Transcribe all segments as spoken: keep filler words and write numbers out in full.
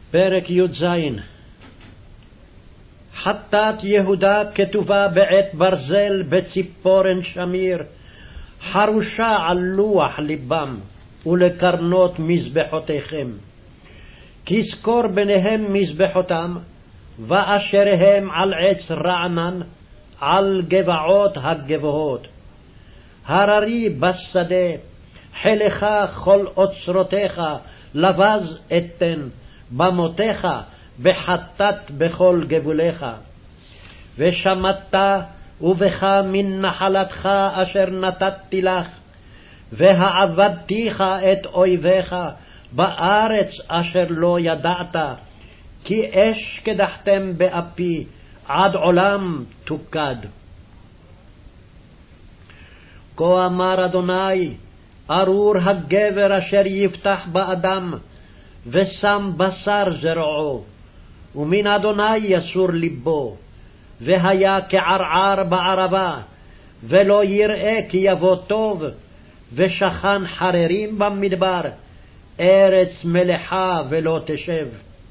פרק י"ז. חטאת יהודה כתובה בעת ברזל בציפורן שמיר, חרושה על לוח ליבם ולקרנות מזבחותיכם. כזכור ביניהם מזבחותם, ואשר הם על עץ רענן, על גבעות הגבוהות. הררי בשדה, חילך כל אוצרותיך, לבז אתן, במותיך בחטאת בכל גבוליך. ושמטת ובך מן נחלתך אשר נתתי לך, והעבדתיך את אויביך בארץ אשר לא ידעת, כי אש קדחתם באפי, עד עולם תוקד. כה אמר אדוני, ארור הגבר אשר יפתח באדם, ושם בשר זרעו, ומן אדוני יסור ליבו, והיה כערער בערבה, ולא יראה כי יבוא טוב, ושכן חררים במדבר, ארץ מלחה ולא תשב.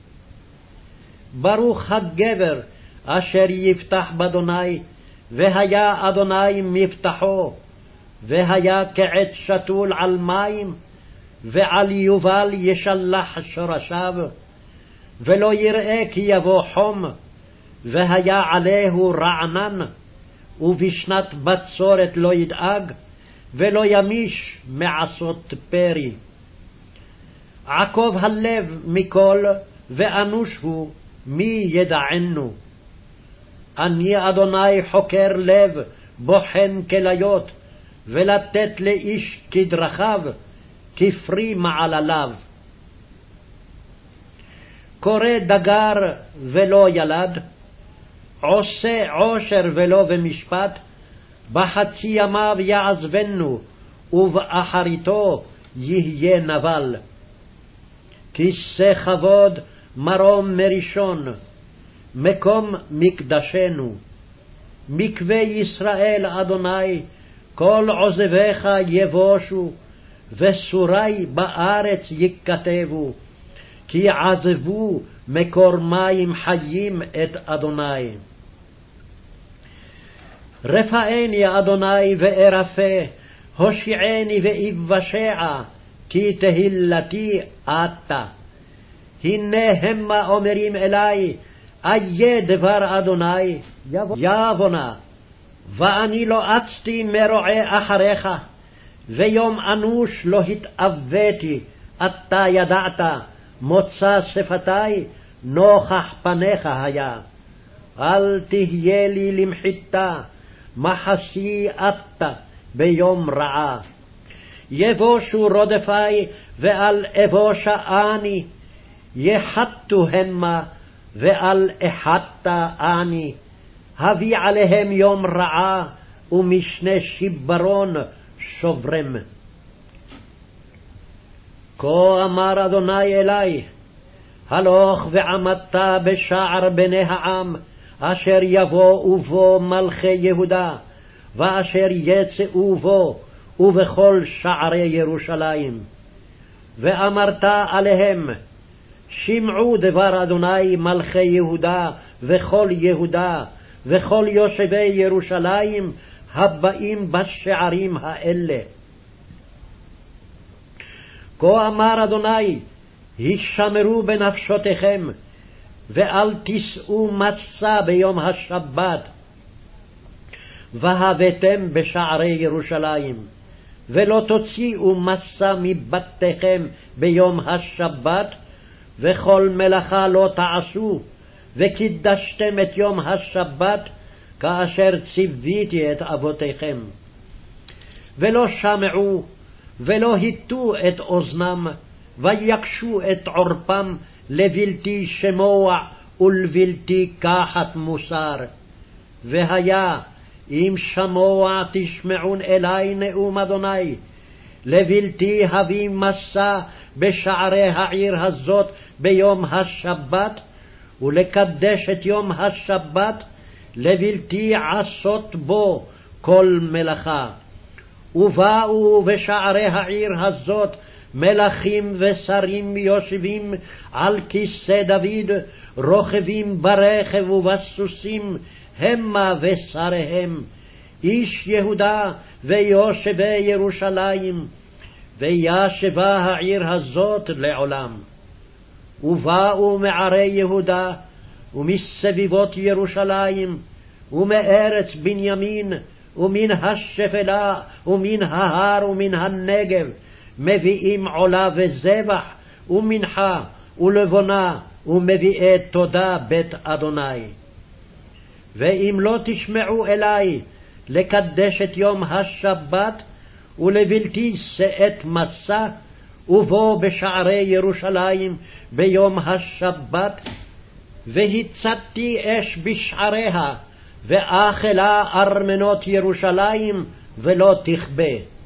ברוך הגבר אשר יפתח באדוני, והיה אדוני מבטחו, והיה כעץ שתול על מים, ועל יובל ישלח שורשיו, ולא יראה כי יבוא חום, והיה עליהו רענן, ובשנת בצורת לא ידאג, ולא ימיש מעשות פרי. עקוב הלב מכל, ואנוש הוא, מי ידענו? אני אדוני חוקר לב, בוחן כליות, ולתת לאיש כדרכיו, כפרי מעלליו. קורא דגר ולא ילד, עושה עושר ולא במשפט, בחצי ימיו יעזבנו, ובאחריתו יהיה נבל. כיסא כבוד מרום מראשון, מקום מקדשנו. מקווה ישראל אדוני, כל עוזביך יבושו, וסורי בארץ יכתבו, כי עזבו מקור מים חיים את אדוני. רפאני אדוני וארפה, הושיעני ואבשע, כי תהילתי אתה. הנה המה אומרים אלי, איה דבר אדוני, יבונה, ואני לא אצתי מרועי אחריך, ויום אנוש לא התאוויתי, אתה ידעת, מוצא שפתי, נוכח פניך היה. אל תהיה לי למחיתה, מחסי אתה ביום רעה. יבושו רודפי, ואל אבושה אני, יחתו המה, ואל אחתה אני. הביא עליהם יום רעה, ומשנה שיברון שוברם. כה אמר אדוני אלי, הלוך ועמדת בשער בני העם, אשר יבואו בו מלכי יהודה, ואשר יצאו בו, ובכל שערי ירושלים. ואמרת עליהם, שמעו דבר אדוני מלכי יהודה, וכל יהודה, וכל יושבי ירושלים, הבאים בשערים האלה. כה אמר אדוני, הישמרו בנפשותיכם, ואל תישאו מסע ביום השבת, והבאתם בשערי ירושלים, ולא תוציאו מסע מבתיכם ביום השבת, וכל מלאכה לא תעשו, וקידשתם את יום השבת, כאשר ציוויתי את אבותיכם. ולא שמעו, ולא היטו את אוזנם, ויקשו את עורפם לבלתי שמוע ולבלתי קחת מוסר. והיה, אם שמוע תשמעון אלי נאום אדוני, לבלתי הביא מסע בשערי העיר הזאת ביום השבת, ולקדש את יום השבת, לבלתי עשות בו כל מלאכה. ובאו בשערי העיר הזאת מלכים ושרים יושבים על כיסא דוד, רוכבים ברכב ובסוסים, המה ושריהם, איש יהודה ויושבי ירושלים, וישבה העיר הזאת לעולם. ובאו מערי יהודה, ומסביבות ירושלים, ומארץ בנימין, ומן השפלה, ומן ההר, ומן הנגב, מביאים עולה וזבח, ומנחה, ולבונה, ומביאי תודה בית אדוני. ואם לא תשמעו אלי לקדש את יום השבת, ולבלתי שאת מסע, ובוא בשערי ירושלים ביום השבת, והצתתי אש בשעריה, ואכלה ארמנות ירושלים, ולא תכבה.